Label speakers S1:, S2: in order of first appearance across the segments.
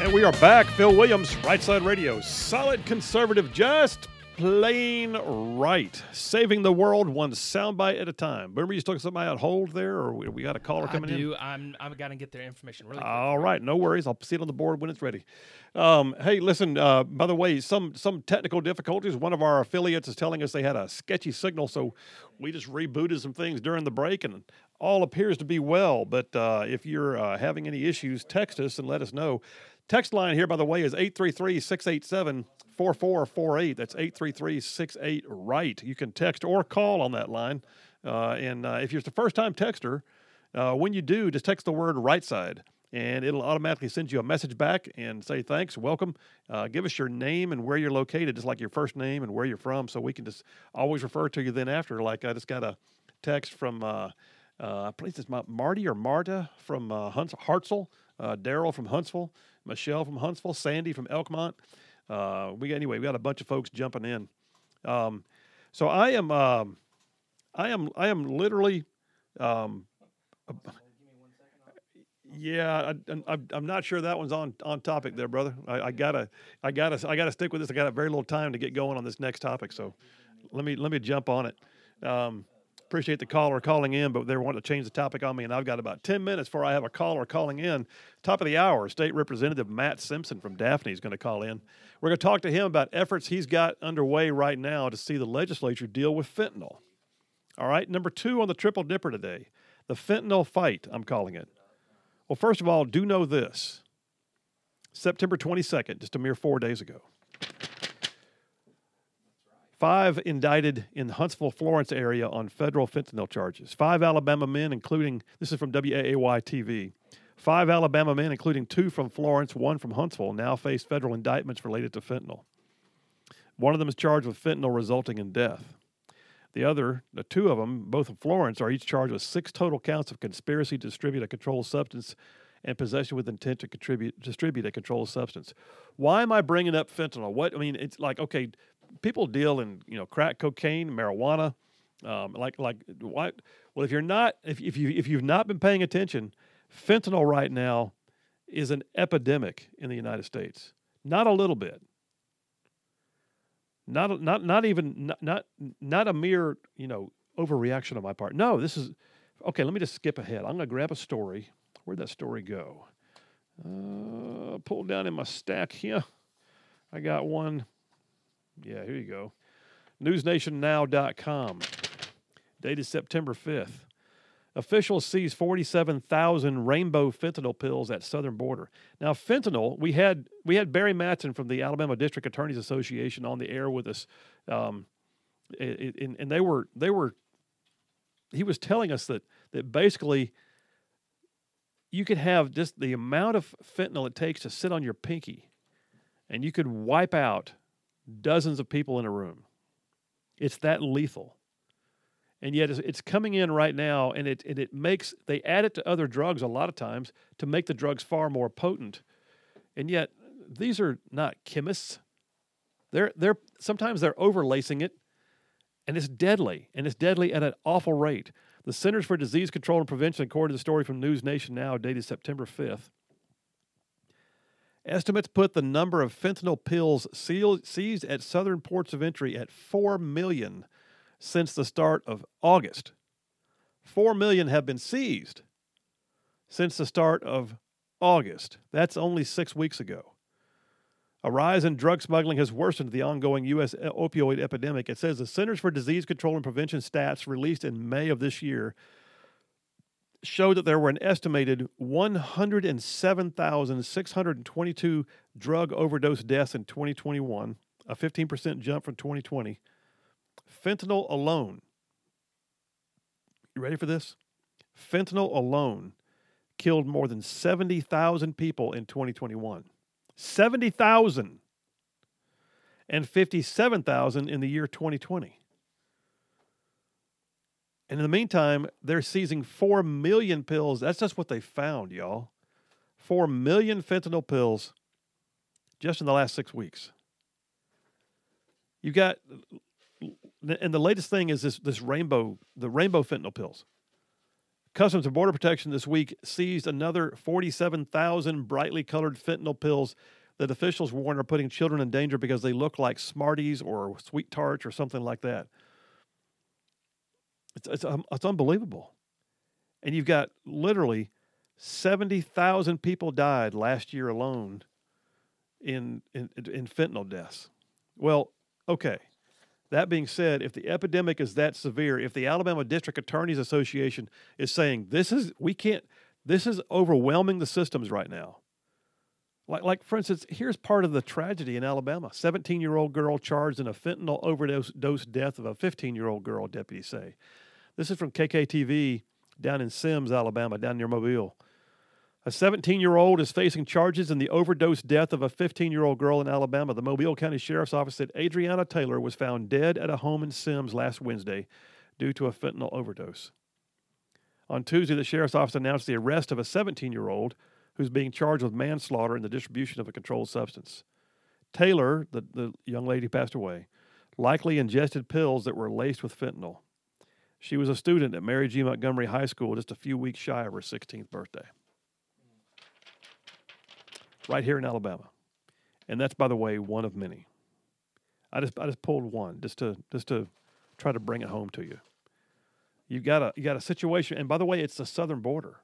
S1: And we are back. Phil Williams, Right Side Radio. Solid conservative, just plain right. Saving the world one soundbite at a time. Remember you took somebody out hold there, or we got a caller coming in?
S2: I do. I'm going to get their information really quick.
S1: All right, no worries. I'll see it on the board when it's ready. Hey, listen, by the way, some technical difficulties. One of our affiliates is telling us they had a sketchy signal, so we just rebooted some things during the break, and all appears to be well. But if you're having any issues, text us and let us know. Text line here, by the way, is 833-687-4448. That's 833-68-RIGHT. You can text or call on that line. And if you're the first-time texter, when you do, just text the word right side, and it'll automatically send you a message back and say thanks, welcome. Give us your name and where you're located, just like your first name and where you're from, so we can just always refer to you then after. Like I just got a text from, I believe it's Marty or Marta from Hartselle, Daryl from Huntsville, Michelle from Huntsville, Sandy from Elkmont. We got a bunch of folks jumping in. So I am literally, yeah, I'm not sure that one's on topic there, brother. I gotta stick with this. I got very little time to get going on this next topic, so let me jump on it. Appreciate the caller calling in, but they want to change the topic on me, and I've got about 10 minutes before I have a caller calling in. Top of the hour, State Representative Matt Simpson from Daphne is going to call in. We're going to talk to him about efforts he's got underway right now to see the legislature deal with fentanyl. All right, number 2 on the Triple Dipper today, the fentanyl fight, I'm calling it. Well, first of all, do know this. September 22nd, just a mere 4 days ago, 5 indicted in the Huntsville, Florence area on federal fentanyl charges. 5 Alabama men, including, this is from WAAY TV, 5 Alabama men, including 2 from Florence, 1 from Huntsville, now face federal indictments related to fentanyl. One of them is charged with fentanyl resulting in death. The 2 of them, both from Florence, are each charged with 6 total counts of conspiracy to distribute a controlled substance and possession with intent to distribute a controlled substance. Why am I bringing up fentanyl? It's like, okay, people deal in, crack cocaine, marijuana, what? Well, if you've not been paying attention, fentanyl right now is an epidemic in the United States. Not a little bit. Not a mere, overreaction on my part. No, this is okay. Let me just skip ahead. I'm going to grab a story. Where'd that story go? Pull down in my stack here. I got one. Yeah, here you go. NewsNationNow.com, dated September 5th. Officials seize 47,000 rainbow fentanyl pills at southern border. Now, fentanyl, we had Barry Matson from the Alabama District Attorneys Association on the air with us, and he was telling us that basically you could have just the amount of fentanyl it takes to sit on your pinky, and you could wipe out dozens of people in a room. It's that lethal. And yet it's coming in right now, and they add it to other drugs a lot of times to make the drugs far more potent. And yet these are not chemists. Sometimes they're overlacing it, and it's deadly at an awful rate. The Centers for Disease Control and Prevention, according to the story from News Nation Now, dated September 5th, estimates put the number of fentanyl pills seized at southern ports of entry at 4 million since the start of August. 4 million have been seized since the start of August. That's only 6 weeks ago. A rise in drug smuggling has worsened the ongoing U.S. opioid epidemic. It says the Centers for Disease Control and Prevention stats released in May of this year showed that there were an estimated 107,622 drug overdose deaths in 2021, a 15% jump from 2020. Fentanyl alone, you ready for this? Fentanyl alone killed more than 70,000 people in 2021. 70,000 and 57,000 in the year 2020. And in the meantime, they're seizing 4 million pills. That's just what they found, y'all. 4 million fentanyl pills just in the last 6 weeks. You've got, and the latest thing is the rainbow fentanyl pills. Customs and Border Protection this week seized another 47,000 brightly colored fentanyl pills that officials warn are putting children in danger because they look like Smarties or Sweet Tarts or something like that. It's unbelievable. And you've got literally 70,000 people died last year alone in fentanyl deaths. Well, okay. That being said, if the epidemic is that severe, if the Alabama District Attorneys Association is saying this is overwhelming the systems right now. Like for instance, here's part of the tragedy in Alabama. 17-year-old girl charged in a fentanyl overdose death of a 15-year-old girl, deputies say. This is from KKTV down in Sims, Alabama, down near Mobile. A 17-year-old is facing charges in the overdose death of a 15-year-old girl in Alabama. The Mobile County Sheriff's Office said Adriana Taylor was found dead at a home in Sims last Wednesday due to a fentanyl overdose. On Tuesday, the Sheriff's Office announced the arrest of a 17-year-old who's being charged with manslaughter in the distribution of a controlled substance. Taylor, the young lady who passed away, likely ingested pills that were laced with fentanyl. She was a student at Mary G. Montgomery High School just a few weeks shy of her 16th birthday. Right here in Alabama. And that's, by the way, one of many. I just pulled one just to try to bring it home to you. You got a situation, and by the way, it's the southern border.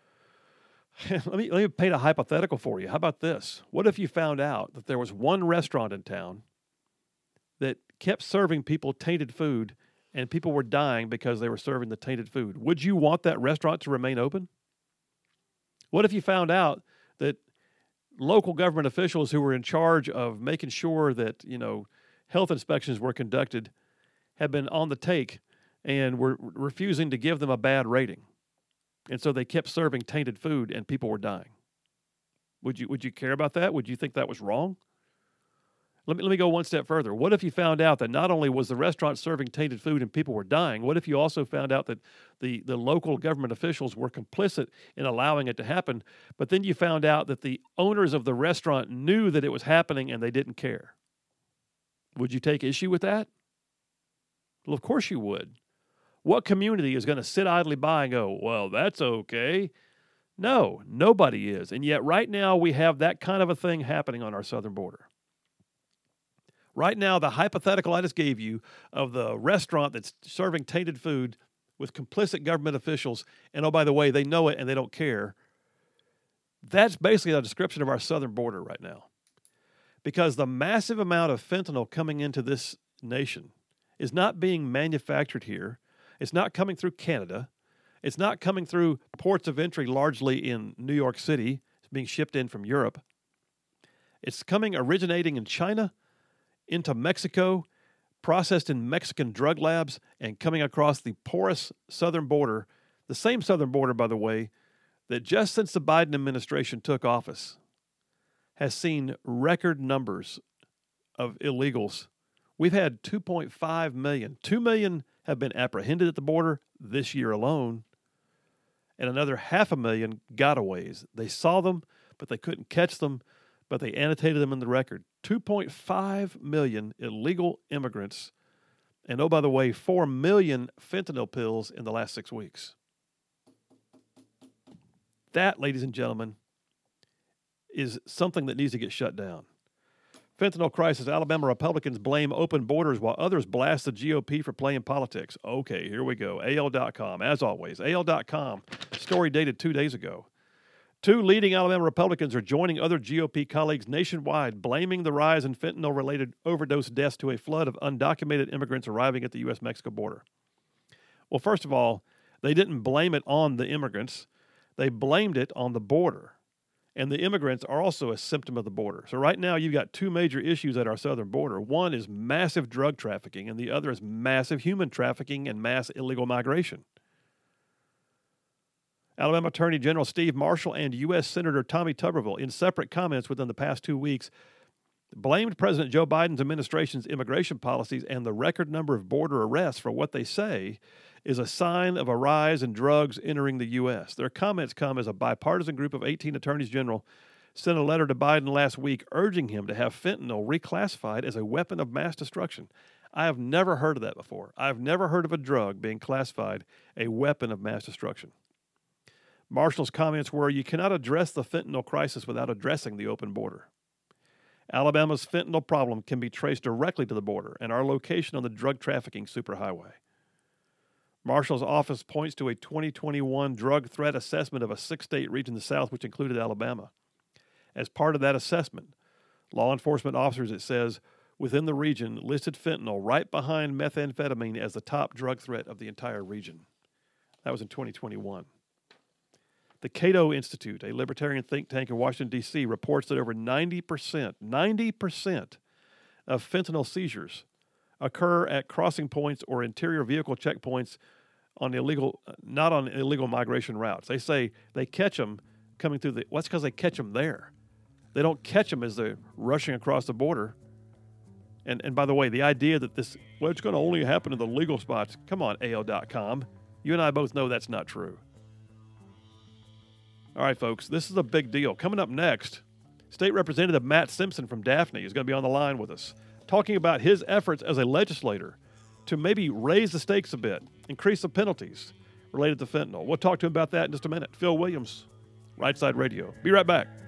S1: let me paint a hypothetical for you. How about this? What if you found out that there was one restaurant in town that kept serving people tainted food and people were dying because they were serving the tainted food? Would you want that restaurant to remain open? What if you found out that local government officials who were in charge of making sure that, health inspections were conducted had been on the take and were refusing to give them a bad rating? And so they kept serving tainted food and people were dying. Would you care about that? Would you think that was wrong? Let me go one step further. What if you found out that not only was the restaurant serving tainted food and people were dying, what if you also found out that the local government officials were complicit in allowing it to happen, but then you found out that the owners of the restaurant knew that it was happening and they didn't care? Would you take issue with that? Well, of course you would. What community is going to sit idly by and go, well, that's okay? No, nobody is. And yet right now we have that kind of a thing happening on our southern border. Right now, the hypothetical I just gave you of the restaurant that's serving tainted food with complicit government officials, and oh, by the way, they know it and they don't care, that's basically a description of our southern border right now. Because the massive amount of fentanyl coming into this nation is not being manufactured here. It's not coming through Canada. It's not coming through ports of entry largely in New York City. It's being shipped in from Europe. It's originating in China, into Mexico, processed in Mexican drug labs, and coming across the porous southern border, the same southern border, by the way, that just since the Biden administration took office has seen record numbers of illegals. We've had 2.5 million. 2 million have been apprehended at the border this year alone, and another 500,000 gotaways. They saw them, but they couldn't catch them, but they annotated them in the record. 2.5 million illegal immigrants, and oh, by the way, 4 million fentanyl pills in the last 6 weeks. That, ladies and gentlemen, is something that needs to get shut down. Fentanyl crisis. Alabama Republicans blame open borders while others blast the GOP for playing politics. Okay, here we go. AL.com, as always. AL.com, story dated 2 days ago. 2 leading Alabama Republicans are joining other GOP colleagues nationwide, blaming the rise in fentanyl-related overdose deaths to a flood of undocumented immigrants arriving at the U.S.-Mexico border. Well, first of all, they didn't blame it on the immigrants. They blamed it on the border. And the immigrants are also a symptom of the border. So right now you've got 2 major issues at our southern border. One is massive drug trafficking, and the other is massive human trafficking and mass illegal migration. Alabama Attorney General Steve Marshall and U.S. Senator Tommy Tuberville, in separate comments within the past 2 weeks, blamed President Joe Biden's administration's immigration policies and the record number of border arrests for what they say is a sign of a rise in drugs entering the U.S. Their comments come as a bipartisan group of 18 attorneys general sent a letter to Biden last week urging him to have fentanyl reclassified as a weapon of mass destruction. I have never heard of that before. I've never heard of a drug being classified a weapon of mass destruction. Marshall's comments were, you cannot address the fentanyl crisis without addressing the open border. Alabama's fentanyl problem can be traced directly to the border and our location on the drug trafficking superhighway. Marshall's office points to a 2021 drug threat assessment of a 6-state region in the South, which included Alabama. As part of that assessment, law enforcement officers, it says, within the region listed fentanyl right behind methamphetamine as the top drug threat of the entire region. That was in 2021. The Cato Institute, a libertarian think tank in Washington, D.C., reports that over 90% of fentanyl seizures occur at crossing points or interior vehicle checkpoints on not on illegal migration routes. They say they catch them coming through that's because they catch them there. They don't catch them as they're rushing across the border. And by the way, the idea that it's going to only happen in the legal spots, come on, AO.com. You and I both know that's not true. All right, folks, this is a big deal. Coming up next, State Representative Matt Simpson from Daphne is going to be on the line with us, talking about his efforts as a legislator to maybe raise the stakes a bit, increase the penalties related to fentanyl. We'll talk to him about that in just a minute. Phil Williams, Right Side Radio. Be right back.